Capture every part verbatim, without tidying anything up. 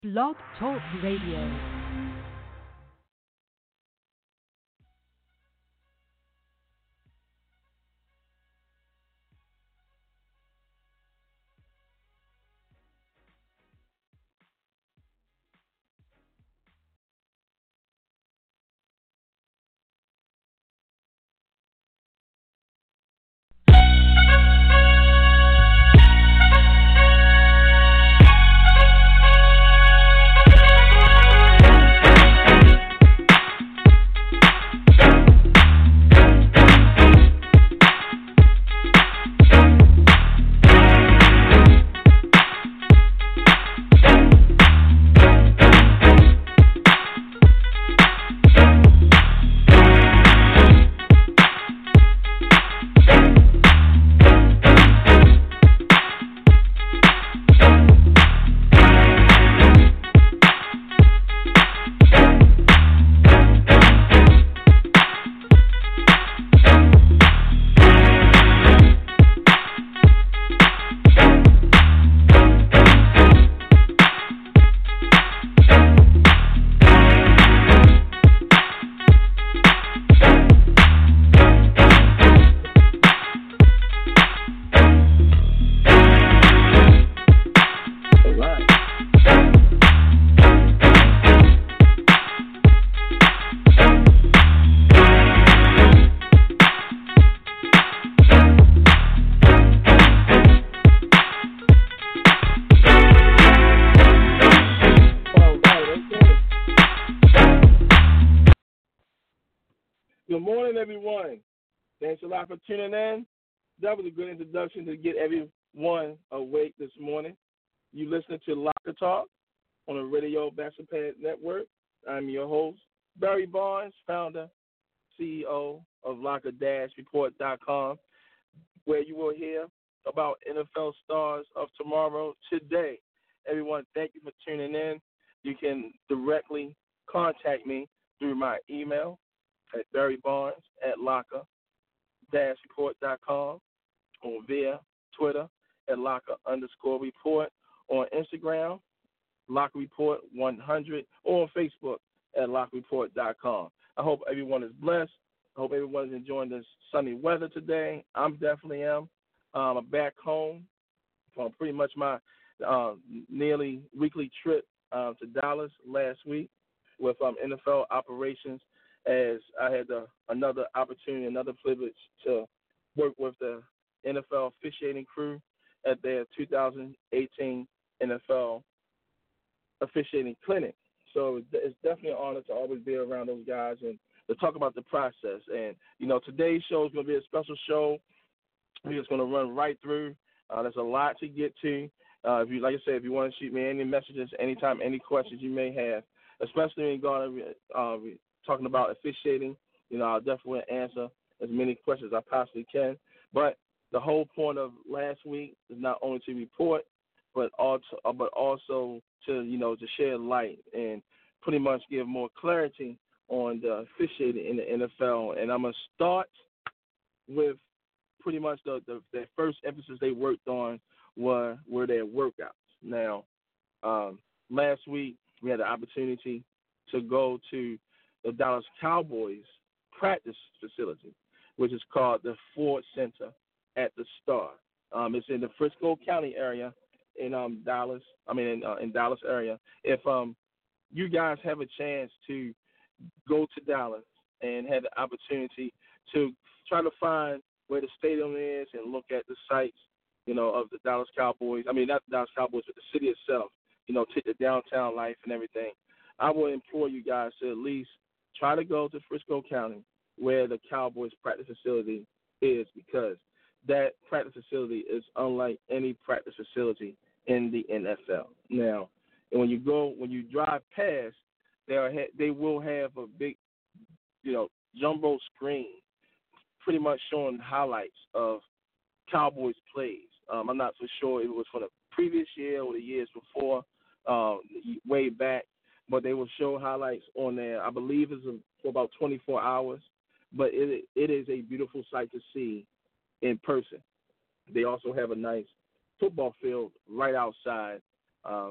Blog Talk Radio. Good morning, everyone. Thanks a lot for tuning in. That was a good introduction to get everyone awake this morning. You listening to Locker Talk on the Radio Bachelor Network. I'm your host, Barry Barnes, founder, C E O of Locker Report dot com, where you will hear about N F L stars of tomorrow today. Everyone, thank you for tuning in. You can directly contact me through my email at Barry Barnes at Locker Report dot com or via Twitter at Locker underscore report, on Instagram, Locker Report one hundred, or on Facebook at Locker Report dot com. I hope everyone is blessed. I hope everyone is enjoying this sunny weather today. I'm definitely am. Um, I'm back home from pretty much my uh, nearly weekly trip uh, to Dallas last week with um, N F L operations, as I had uh, another opportunity, another privilege to work with the N F L officiating crew at their two thousand eighteen N F L officiating clinic. So it's definitely an honor to always be around those guys and to talk about the process. And, you know, today's show is going to be a special show. We're just going to run right through. Uh, there's a lot to get to. Uh, if you, like I said, if you want to shoot me any messages, anytime, any questions you may have, especially when you're uh, talking about officiating, you know, I'll definitely answer as many questions as I possibly can. But the whole point of last week is not only to report, but also, uh, but also to, you know, to shed light and pretty much give more clarity on the officiating in the N F L. And I'm going to start with pretty much the, the, the first emphasis they worked on were, were their workouts. Now, um, last week we had the opportunity to go to the Dallas Cowboys practice facility, which is called the Ford Center at the Star. Um, it's in the Frisco County area in um, Dallas. I mean, in, uh, in Dallas area. If um, you guys have a chance to go to Dallas and have the opportunity to try to find where the stadium is and look at the sites, you know, of the Dallas Cowboys. I mean, not the Dallas Cowboys, but the city itself. You know, take the downtown life and everything. I will implore you guys to at least try to go to Frisco County where the Cowboys practice facility is, because that practice facility is unlike any practice facility in the N F L. Now, and when you go, when you drive past, they are, they will have a big, you know, jumbo screen, pretty much showing highlights of Cowboys plays. Um, I'm not so sure if it was for the previous year or the years before, uh, way back, but they will show highlights on there. I believe it's for about twenty-four hours, but it it is a beautiful sight to see in person. They also have a nice football field right outside, um,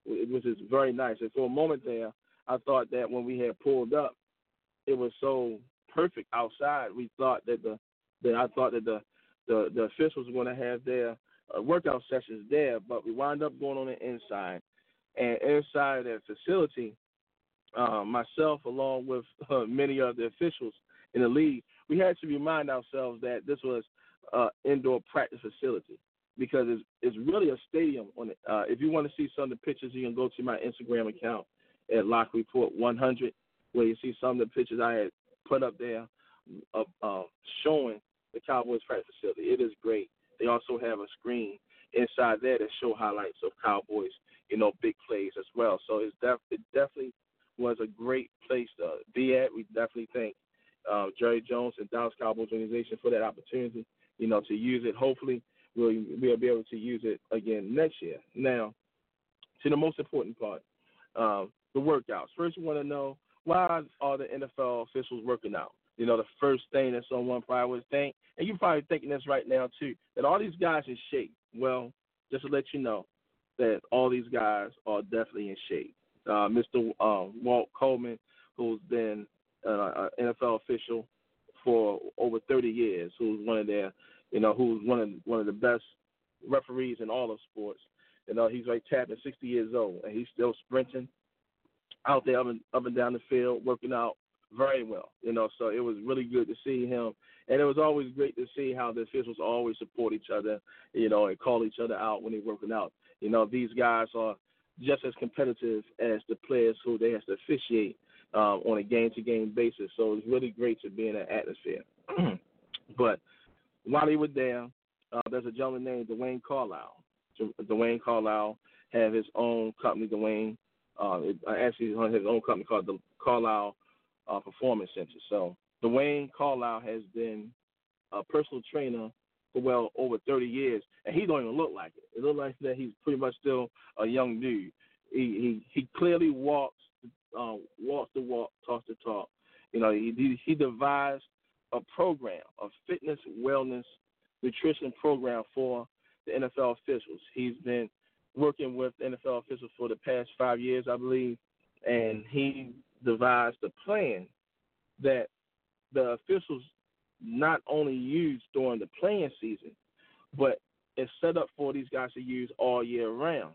which is very nice. And for a moment there, I thought that when we had pulled up, it was so perfect outside. We thought that the that I thought that the the, the officials were going to have their uh, workout sessions there, but we wound up going on the inside. And inside that facility, uh, myself along with uh, many of the officials in the league, we had to remind ourselves that this was an indoor practice facility because it's, it's really a stadium on it. Uh, if you want to see some of the pictures, you can go to my Instagram account at Lock Report one hundred, where you see some of the pictures I had put up there of uh, showing the Cowboys practice facility. It is great. They also have a screen inside there that show highlights of Cowboys, you know, big plays as well. So it's def- it definitely was a great place to be at. We definitely thank uh, Jerry Jones and Dallas Cowboys organization for that opportunity, you know, to use it. Hopefully we'll, we'll be able to use it again next year. Now, to the most important part, um, the workouts. First, we want to know, why are the N F L officials working out? You know, the first thing that someone probably would think, and you're probably thinking this right now too, that all these guys in shape. Well, just to let you know that all these guys are definitely in shape. Uh, Mister Um, Walt Coleman, who's been uh, an N F L official for over thirty years, who's one of their, you know, who's one of one of the best referees in all of sports. You know, he's like tapping sixty years old, and he's still sprinting out there up and, up and down the field, working out very well. You know, so it was really good to see him. And it was always great to see how the officials always support each other, you know, and call each other out when they're working out. You know, these guys are just as competitive as the players who they have to officiate um, on a game-to-game basis. So it's really great to be in that atmosphere. But while they were there, uh, there's a gentleman named Dwayne Carlisle. Dwayne Carlisle had his own company, Dwayne, uh, it, actually his own company called the Carlisle uh, Performance Center. So Dwayne Carlisle has been a personal trainer for well over thirty years, and he don't even look like it. It looks like that he's pretty much still a young dude. He he, he clearly walks uh, walks the walk, talks the talk. You know, he he, he devised a program, a fitness, wellness, nutrition program for the N F L officials. He's been working with N F L officials for the past five years, I believe, and he devised a plan that the officials not only use during the playing season, but it's set up for these guys to use all year round.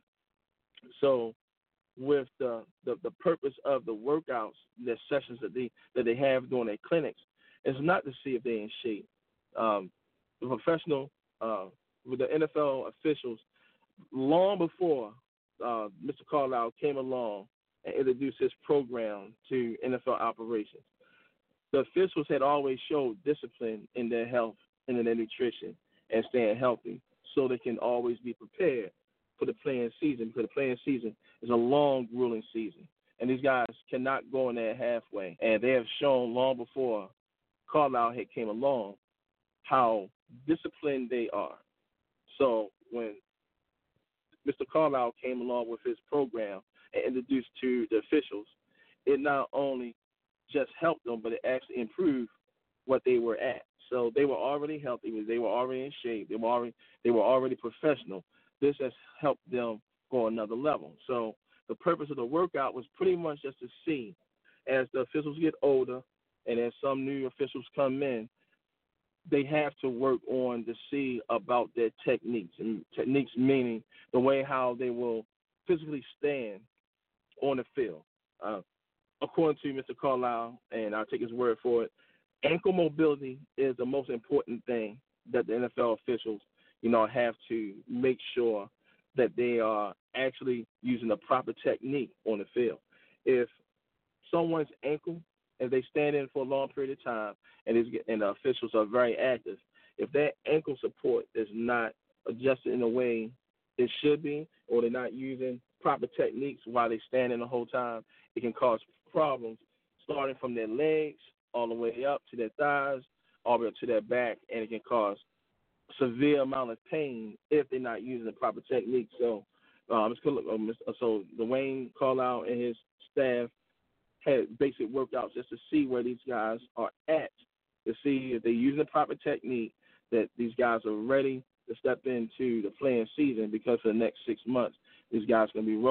So with the, the, the purpose of the workouts, the sessions that they that they have during their clinics, is not to see if they're in shape. Um, the professional, uh, with the N F L officials, long before uh, Mister Carlisle came along and introduced his program to N F L operations, the officials had always showed discipline in their health and in their nutrition and staying healthy so they can always be prepared for the playing season, because the playing season is a long, grueling season. And these guys cannot go in there halfway. And they have shown long before Carlisle had came along how disciplined they are. So when Mister Carlisle came along with his program and introduced to the officials, it not only just helped them, but it actually improved what they were at. So they were already healthy, they were already in shape, they were already they were already professional. This has helped them go another level. So the purpose of the workout was pretty much just to see, as the officials get older and as some new officials come in, they have to work on to see about their techniques, and techniques meaning the way how they will physically stand on the field. Uh, according to Mister Carlisle, and I'll take his word for it, ankle mobility is the most important thing that the N F L officials, you know, have to make sure that they are actually using the proper technique on the field. If someone's ankle, if they stand in for a long period of time and, it's, and the officials are very active, if that ankle support is not adjusted in a way it should be, or they're not using proper techniques while they stand in the whole time, it can cause problems starting from their legs all the way up to their thighs, all the way up to their back, and it can cause severe amount of pain if they're not using the proper technique. So, um, so Dwayne Carlisle and his staff had basic workouts just to see where these guys are at, to see if they're using the proper technique, that these guys are ready to step into the playing season, because for the next six months, these guys are going to be rolling.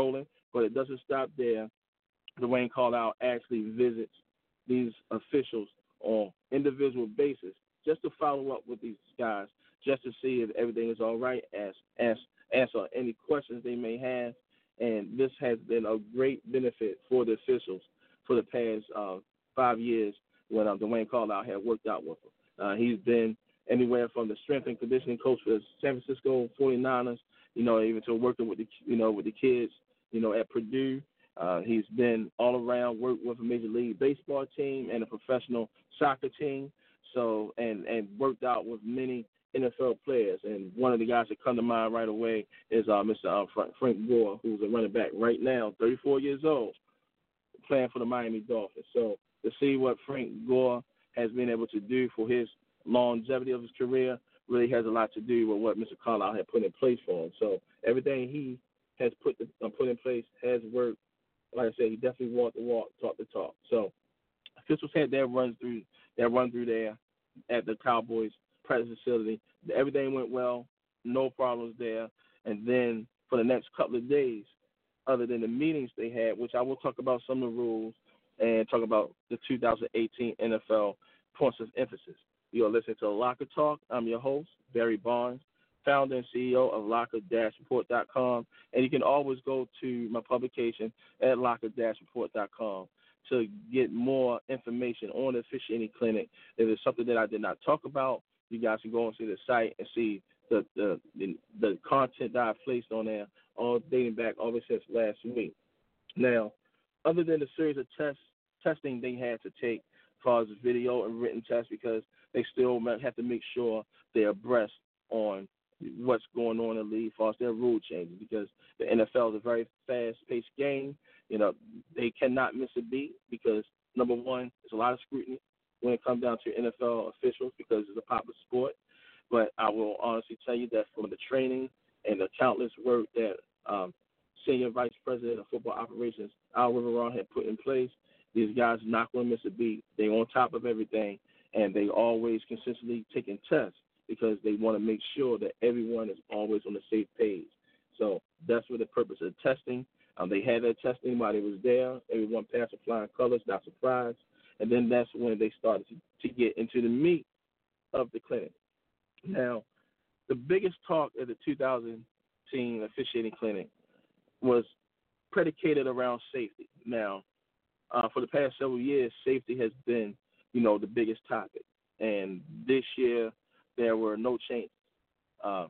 But it doesn't stop there. Dwayne Carlisle actually visits these officials on individual basis just to follow up with these guys, just to see if everything is all right, ask, ask, answer any questions they may have. And this has been a great benefit for the officials for the past uh, five years when uh, Dwayne Carlisle had worked out with them. Uh, he's been anywhere from the strength and conditioning coach for the San Francisco forty-niners, you know, even to working with the, you know, with the kids, you know, at Purdue. Uh, he's been all around, worked with a Major League Baseball team and a professional soccer team. So, and, and worked out with many N F L players. And one of the guys that come to mind right away is uh, Mister Uh, Frank Gore, who's a running back right now, thirty-four years old, playing for the Miami Dolphins. So to see what Frank Gore has been able to do for his longevity of his career really has a lot to do with what Mister Carlisle had put in place for him. So everything he has put the, uh, put in place has worked. Like I said, he definitely walked the walk, talked the talk. So officials had their run through their run through there at the Cowboys practice facility. Everything went well, no problems there. And then for the next couple of days, other than the meetings they had, which I will talk about some of the rules and talk about the two thousand eighteen N F L points of emphasis. You're listening to Locker Talk. I'm your host, Barry Barnes, founder and C E O of locker dash report dot com. And you can always go to my publication at locker dash report dot com to get more information on the officiating clinic. If it's something that I did not talk about, you guys can go and see the site and see the the, the, the content that I placed on there, all dating back all the way since last week. Now, other than the series of tests, testing they had to take as far as video and written tests, because they still have to make sure they're abreast on what's going on in the league as far as their rule changes, because the N F L is a very fast-paced game. You know, they cannot miss a beat because, number one, there's a lot of scrutiny when it comes down to N F L officials because it's a popular sport. But I will honestly tell you that from the training and the countless work that um, Senior Vice President of Football Operations, Al Riveron, had put in place, these guys are not going to miss a beat. They're on top of everything, and they always consistently taking tests because they want to make sure that everyone is always on the safe page. So that's what the purpose of the testing. Um, they had their testing while they was there. Everyone passed with flying colors, not surprised. And then that's when they started to, to get into the meat of the clinic. Now, the biggest talk at the two thousand eighteen officiating clinic was predicated around safety. Now, uh, for the past several years, safety has been, you know, the biggest topic. And this year, there were no changes. Uh,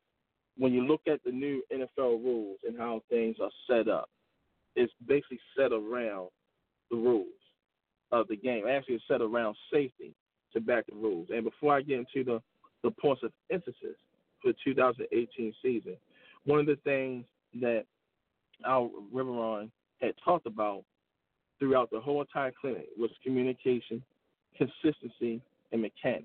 when you look at the new N F L rules and how things are set up, it's basically set around the rules of the game. Actually, it's set around safety to back the rules. And before I get into the, the points of emphasis for the two thousand eighteen season, one of the things that Al Riveron had talked about throughout the whole entire clinic was communication, consistency, and mechanics.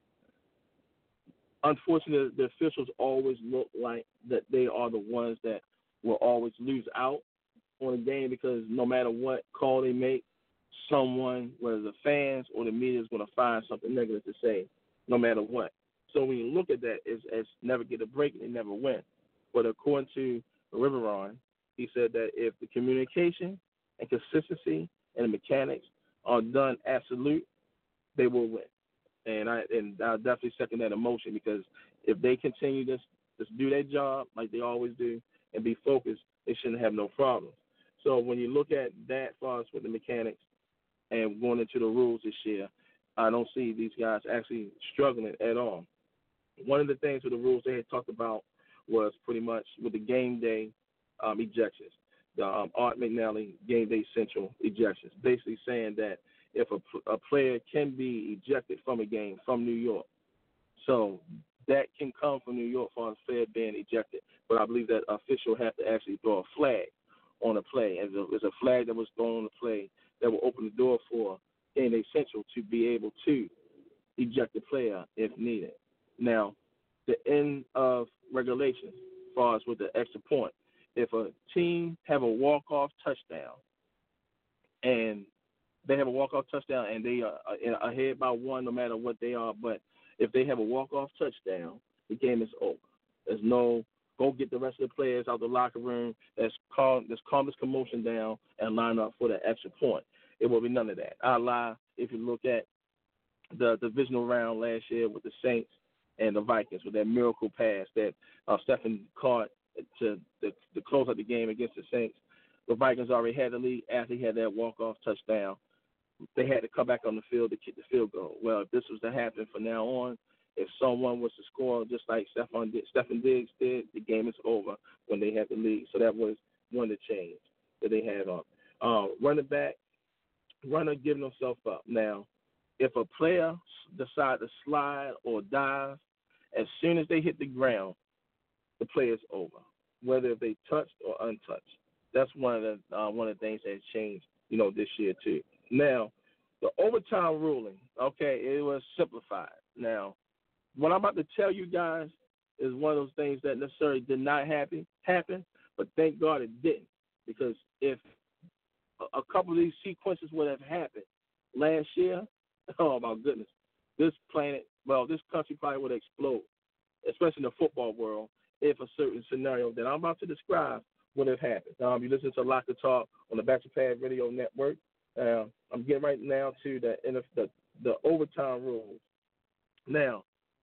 Unfortunately, the officials always look like that they are the ones that will always lose out on a game because no matter what call they make, someone, whether the fans or the media, is going to find something negative to say, no matter what. So when you look at that, it's, it's never get a break and they never win. But according to Riveron, he said that if the communication and consistency and the mechanics are done absolute, they will win. And I and I definitely second that emotion because if they continue to just do their job like they always do and be focused, they shouldn't have no problems. So when you look at that as far as with the mechanics and going into the rules this year, I don't see these guys actually struggling at all. One of the things with the rules they had talked about was pretty much with the game day um, ejections, the um, Art McNally game day central ejections, basically saying that if a, a player can be ejected from a game from New York, so that can come from New York for a player being ejected. But I believe that official have to actually throw a flag on a play, and there's a flag that was thrown on the play that will open the door for game day central to be able to eject the player if needed. Now, the end of regulation, as far as with the extra point, if a team have a walk-off touchdown and they have a walk-off touchdown and they are ahead by one no matter what they are, but if they have a walk-off touchdown, the game is over. There's no go get the rest of the players out the locker room that's calm, that's calm this commotion down and line up for the extra point. It will be none of that. I lie. If you look at the divisional round last year with the Saints and the Vikings with that miracle pass that uh, Stephen caught to, to to close out the game against the Saints, the Vikings already had the lead after he had that walk-off touchdown. They had to come back on the field to kick the field goal. Well, if this was to happen from now on, if someone was to score just like Stefon, Stefon Diggs did, the game is over when they had the lead. So that was one of the changes that they had on. Uh, running back, runner giving himself up. Now, if a player decides to slide or dive, as soon as they hit the ground, the play is over, whether they touched or untouched. That's one of the uh, one of the things that has changed, you know, this year too. Now, the overtime ruling, okay, it was simplified. Now, what I'm about to tell you guys is one of those things that necessarily did not happen, happen, but thank God it didn't, because if a, a couple of these sequences would have happened last year, oh my goodness, this planet, well, this country probably would explode, especially in the football world, if a certain scenario that I'm about to describe would have happened. Um, you listen to Locker Talk on the Bachelor Pad Radio Network. Uh, I'm getting right now to the, the the overtime rules. Now,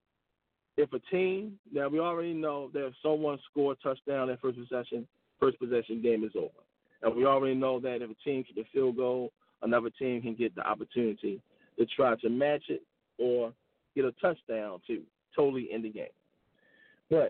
if a team, now we already know that if someone scored a touchdown at first possession, first possession game is over. And we already know that if a team gets a field goal, another team can get the opportunity to try to match it or get a touchdown to totally end the game. But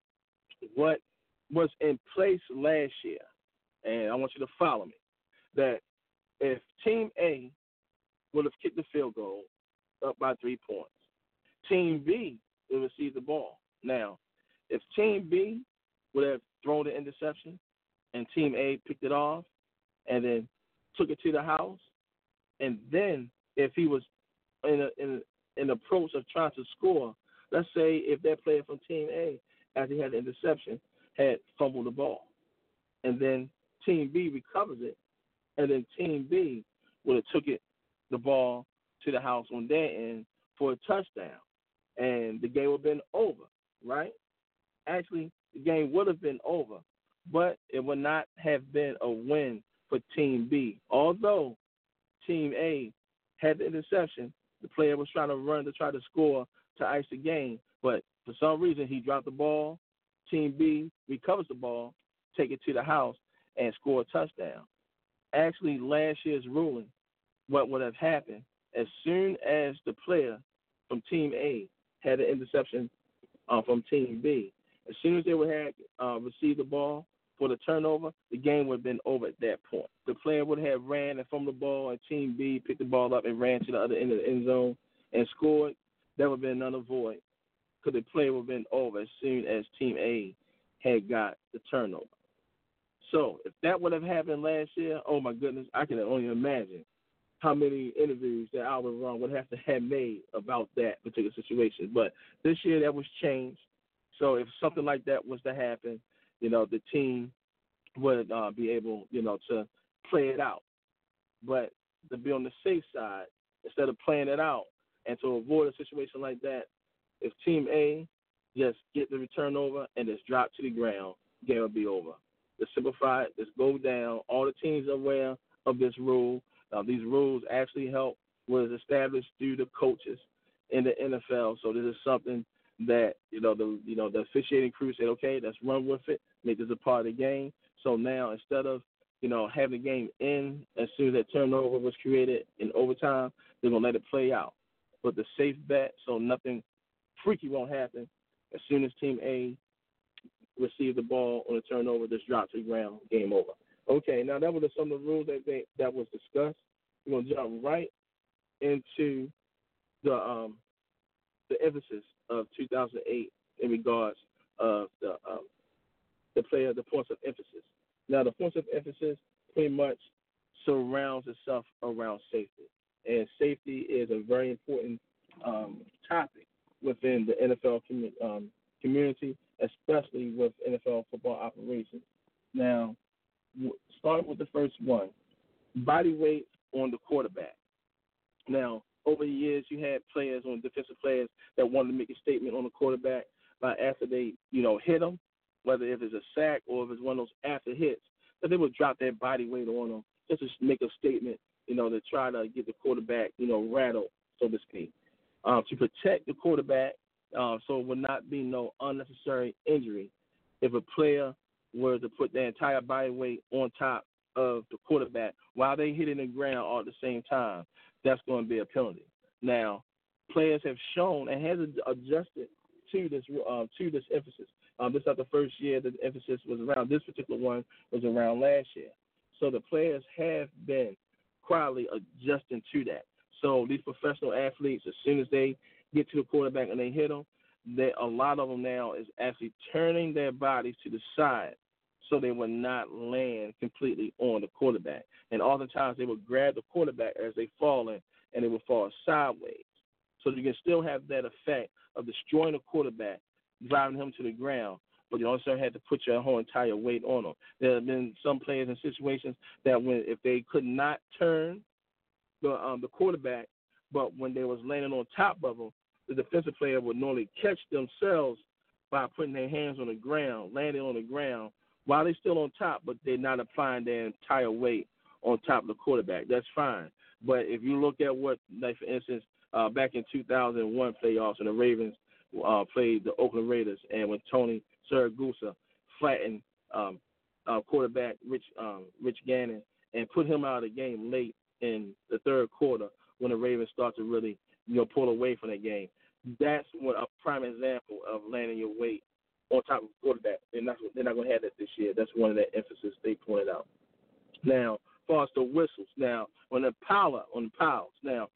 what was in place last year, and I want you to follow me, that if Team A would have kicked the field goal up by three points, Team B would receive the ball. Now, if Team B would have thrown the interception and Team A picked it off and then took it to the house, and then if he was in a, in a, in approach of trying to score, let's say if that player from Team A, after he had the interception, had fumbled the ball, and then Team B recovers it, and then Team B would have took it, the ball, to the house on their end for a touchdown, and the game would have been over, right? Actually, the game would have been over, but it would not have been a win for Team B. Although Team A had the interception, the player was trying to run to try to score to ice the game, but for some reason he dropped the ball. Team B recovers the ball, take it to the house, and score a touchdown. Actually, last year's ruling, what would have happened, as soon as the player from Team A had an interception uh, from Team B, as soon as they would have uh, received the ball for the turnover, the game would have been over at that point. The player would have ran and fumbled the ball, and Team B picked the ball up and ran to the other end of the end zone and scored. That would have been another void, because the play would have been over as soon as Team A had got the turnover. So if that would have happened last year, oh my goodness, I can only imagine how many interviews that Albert Ron would have to have made about that particular situation. But this year that was changed. So if something like that was to happen, you know, the team would uh, be able, you know, to play it out. But to be on the safe side, instead of playing it out and to avoid a situation like that, if Team A just get the return over and just drop to the ground, game will be over. To simplify it, just go down. All the teams are aware of this rule. Uh, these rules actually help was established through the coaches in the N F L. So this is something that, you know, the you know the officiating crew said, okay, let's run with it, make this a part of the game. So now instead of, you know, having the game end as soon as that turnover was created in overtime, they're gonna let it play out. But the safe bet, so nothing freaky won't happen. As soon as Team A receive the ball on a turnover, just drop to the ground, game over. Okay, now that was some of the rules that they, that was discussed. We're gonna jump right into the um, the emphasis of two thousand eight in regards of the um, the player, the points of emphasis. Now, the points of emphasis pretty much surrounds itself around safety, and safety is a very important um, topic within the N F L com- um, community, especially with N F L football operations. Now, start with the first one, body weight on the quarterback. Now, over the years, you had players on defensive players that wanted to make a statement on the quarterback, but after they, you know, hit them, whether if it's a sack or if it's one of those after hits, that they would drop their body weight on them just to make a statement, you know, to try to get the quarterback, you know, rattled, so to speak, um, to protect the quarterback, uh, so it would not be no unnecessary injury. If a player were to put their entire body weight on top of the quarterback while they hitting the ground all at the same time, that's going to be a penalty. Now, players have shown and has adjusted to this uh, to this emphasis. Um, this is not the first year that the emphasis was around. This particular one was around last year. So the players have been quietly adjusting to that. So these professional athletes, as soon as they get to the quarterback and they hit them, they, a lot of them now is actually turning their bodies to the side so they will not land completely on the quarterback. And oftentimes they will grab the quarterback as they fall in, and they will fall sideways. So you can still have that effect of destroying the quarterback, driving him to the ground, but you also had to put your whole entire weight on them. There have been some players in situations that when if they could not turn the um, the quarterback, but when they was landing on top of them, the defensive player would normally catch themselves by putting their hands on the ground, landing on the ground, while they're still on top, but they're not applying their entire weight on top of the quarterback. That's fine. But if you look at what, like for instance, uh, back in two thousand one playoffs, and the Ravens uh, played the Oakland Raiders, and when Tony Siragusa flattened um, uh, quarterback Rich um, Rich Gannon and put him out of the game late in the third quarter when the Ravens start to really, you know, pull away from that game. That's what a prime example of landing your weight on top of the quarterback. They're not, they're not going to have that this year. That's one of the emphasis they pointed out. Now, as far as the whistles, now, on the power, on the pals, now,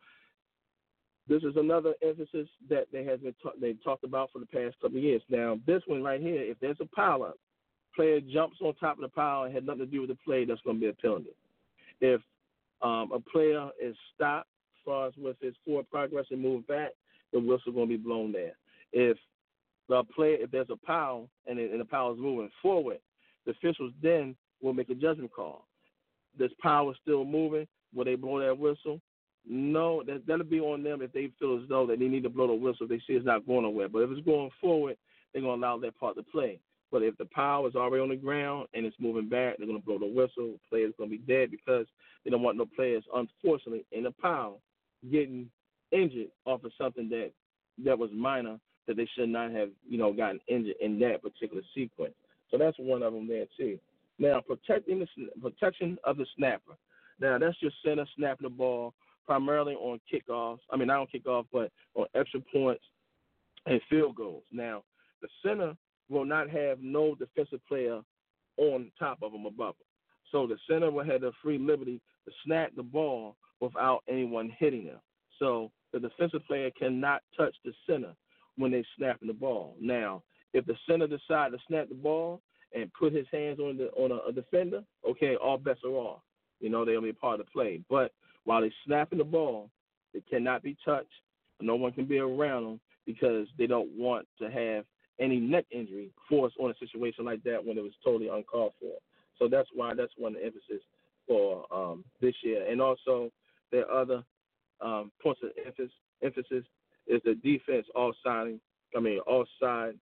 this is another emphasis that they have been ta- they've talked about for the past couple of years. Now, this one right here, if there's a pile-up, player jumps on top of the pile and had nothing to do with the play, that's going to be a penalty. If um, a player is stopped as far as with his forward progress and move back, the whistle going to be blown there. If the player, if there's a pile and, it, and the pile is moving forward, the officials then will make a judgment call. This pile is still moving. Will they blow that whistle? No, that, that'll be on them if they feel as though that they need to blow the whistle if they see it's not going nowhere. But if it's going forward, they're going to allow that part to play. But if the pile is already on the ground and it's moving back, they're going to blow the whistle. The player's going to be dead because they don't want no players, unfortunately, in the pile getting injured off of something that that was minor that they should not have, you know, gotten injured in that particular sequence. So that's one of them there too. Now, protecting the protection of the snapper. Now, that's your center snapping the ball primarily on kickoffs. I mean, not on kickoff, but on extra points and field goals. Now, the center will not have no defensive player on top of them, above them. So the center will have the free liberty to snap the ball without anyone hitting them. So the defensive player cannot touch the center when they're snapping the ball. Now, if the center decides to snap the ball and put his hands on the on a, a defender, okay, all bets are off. You know, they'll be a part of the play. But while they're snapping the ball, they cannot be touched. No one can be around them because they don't want to have any neck injury forced on a situation like that when it was totally uncalled for. So that's why that's one of the emphasis for um, this year. And also, their other um, points of emphasis, emphasis is the defense offside, I mean, offside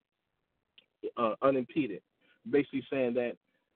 uh, unimpeded. Basically saying that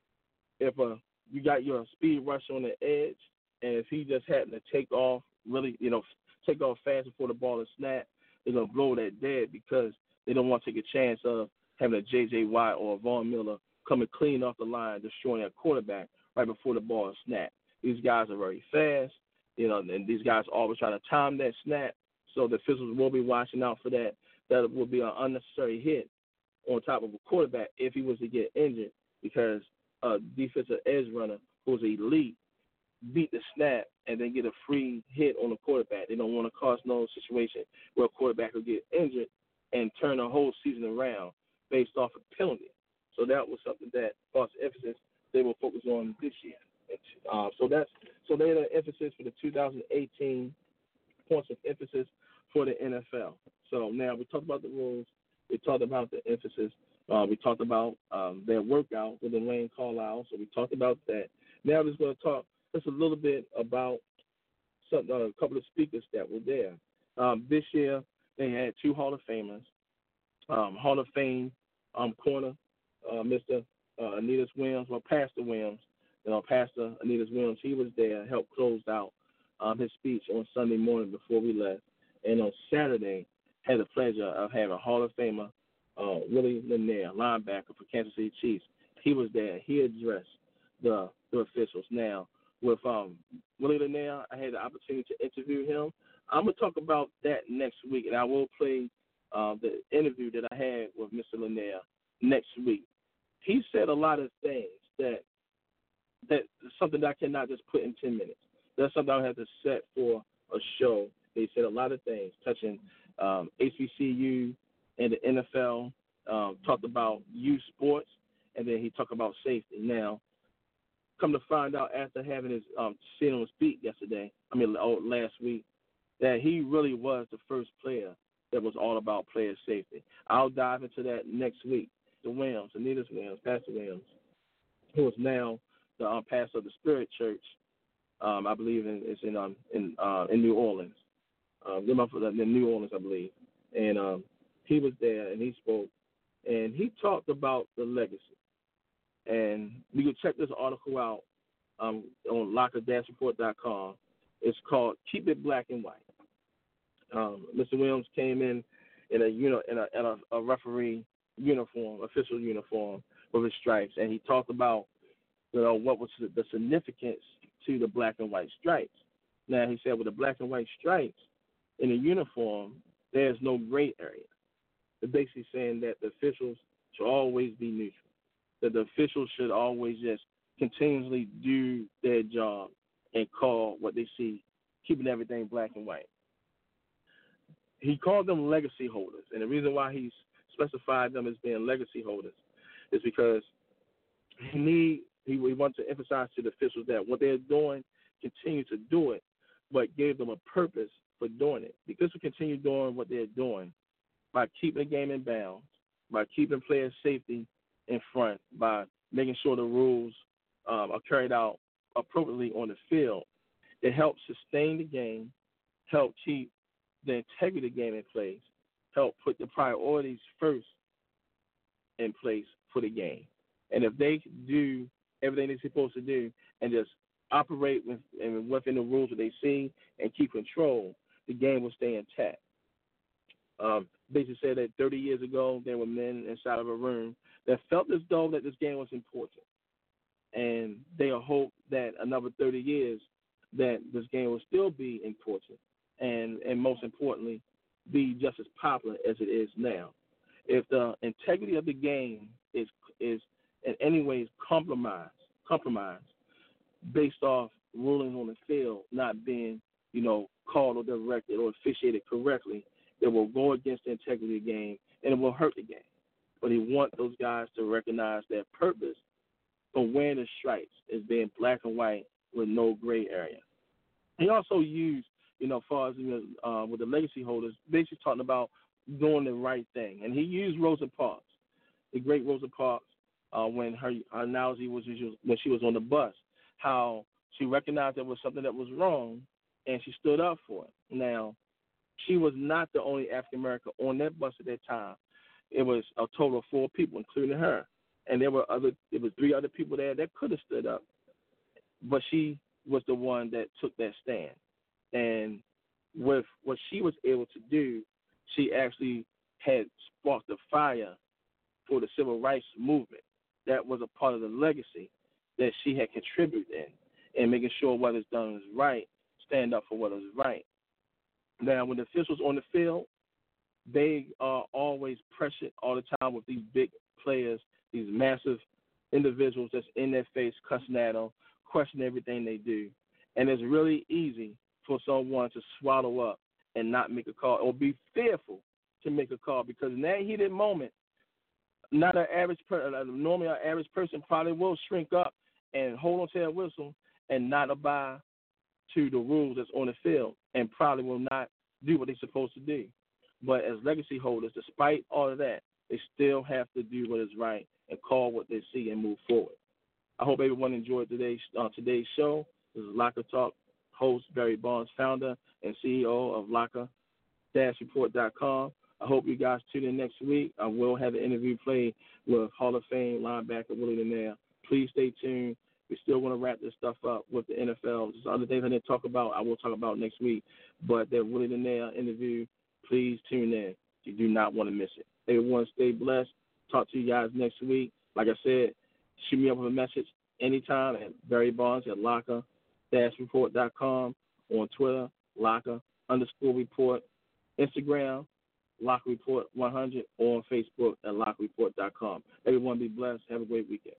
if a, you got your speed rush on the edge, and if he just happened to take off really, you know, take off fast before the ball is snapped, they're going to blow that dead because they don't want to take a chance of having a J J Watt or a Von Miller coming clean off the line, destroying that quarterback right before the ball is snapped. These guys are very fast, you know, and these guys always try to time that snap, so the officials will be watching out for that. That will be an unnecessary hit on top of a quarterback if he was to get injured because a defensive edge runner who's elite beat the snap and then get a free hit on the quarterback. They don't want to cause no situation where a quarterback will get injured and turn the whole season around based off of penalty. So that was something that, false emphasis, they will focus on this year. Uh, so that's so they're the emphasis for the two thousand eighteen points of emphasis for the N F L. So now we talked about the rules. We talked about the emphasis. Uh, we talked about um, their workout with Elaine Carlisle. So we talked about that. Now we're just going to talk just a little bit about some, uh, a couple of speakers that were there. Um, this year they had two Hall of Famers, um, Hall of Fame um, corner uh, Mister Uh, Aeneas Williams, well, Pastor Williams, you know, Pastor Aeneas Williams, he was there, helped close out um, his speech on Sunday morning before we left. And on Saturday, had the pleasure of having Hall of Famer uh, Willie Lanier, linebacker for Kansas City Chiefs. He was there. He addressed the the officials. Now, with um, Willie Lanier, I had the opportunity to interview him. I'm going to talk about that next week, and I will play uh, the interview that I had with Mister Lanier next week. He said a lot of things that that something that I cannot just put in ten minutes. That's something I have to set for a show. He said a lot of things touching um, H B C U and the N F L, um, talked about youth sports, and then he talked about safety. Now, come to find out after having his um, seeing him speak yesterday, I mean oh, last week, that he really was the first player that was all about player safety. I'll dive into that next week. The Williams, Aeneas Williams, Pastor Williams, who is now the um, pastor of the Spirit Church, um, I believe in, it's in um, in uh, in New Orleans, um, in New Orleans, I believe, and um, he was there and he spoke, and he talked about the legacy, and you can check this article out um, on locker dash report dot com. It's called "Keep It Black and White." Um, Mister Williams came in in a you know in a, in a, a referee uniform, official uniform with his stripes, and he talked about you know what was the significance to the black and white stripes. Now he said with the black and white stripes in a uniform, there's no gray area. They're basically saying that the officials should always be neutral, that the officials should always just continuously do their job and call what they see, keeping everything black and white. He called them legacy holders, and the reason why he's specified them as being legacy holders is because he need he, he wants to emphasize to the officials that what they're doing, continue to do it, but gave them a purpose for doing it. Because we continue doing what they're doing by keeping the game in bounds, by keeping player safety in front, by making sure the rules um, are carried out appropriately on the field, it helps sustain the game, help keep the integrity of the game in place, help put the priorities first in place for the game. And if they do everything they're supposed to do and just operate with, and within the rules that they see and keep control, the game will stay intact. Um, basically said that thirty years ago, there were men inside of a room that felt as though that this game was important. And they hope that another thirty years that this game will still be important and, and most importantly, be just as popular as it is now. If the integrity of the game is is in any ways compromised, compromised based off rulings on the field not being, you know, called or directed or officiated correctly, it will go against the integrity of the game and it will hurt the game. But he wants those guys to recognize their purpose for wearing the stripes as being black and white with no gray area. He also used, you know, as far as you know, uh, with the legacy holders, basically talking about doing the right thing. And he used Rosa Parks, the great Rosa Parks, uh, when her, her analogy was when she was on the bus, how she recognized there was something that was wrong and she stood up for it. Now, she was not the only African American on that bus at that time. It was a total of four people, including her. And there were other, there was three other people there that could have stood up. But she was the one that took that stand. And with what she was able to do, she actually had sparked the fire for the civil rights movement. That was a part of the legacy that she had contributed in, and making sure what is done is right, stand up for what is right. Now, when the officials on the field, they are always pressured all the time with these big players, these massive individuals that's in their face, cussing at them, questioning everything they do. And it's really easy for someone to swallow up and not make a call or be fearful to make a call, because in that heated moment, not an average person, normally an average person probably will shrink up and hold on to their whistle and not abide to the rules that's on the field, and probably will not do what they're supposed to do. But as legacy holders, despite all of that, they still have to do what is right and call what they see and move forward. I hope everyone enjoyed today's uh, today's show. This is Locker Talk, host Barry Barnes, founder and C E O of locker dash report dot com. I hope you guys tune in next week. I will have an interview play with Hall of Fame linebacker Willie Lanier. Please stay tuned. We still want to wrap this stuff up with the N F L. There's other things I didn't talk about. I will talk about next week. But that Willie Lanier interview, please tune in. You do not want to miss it. Everyone stay blessed. Talk to you guys next week. Like I said, shoot me up with a message anytime at Barry Barnes at locker dash report dot com, on Twitter, locker underscore report, Instagram, locker report one hundred, or on Facebook at locker report dot com. Everyone be blessed. Have a great weekend.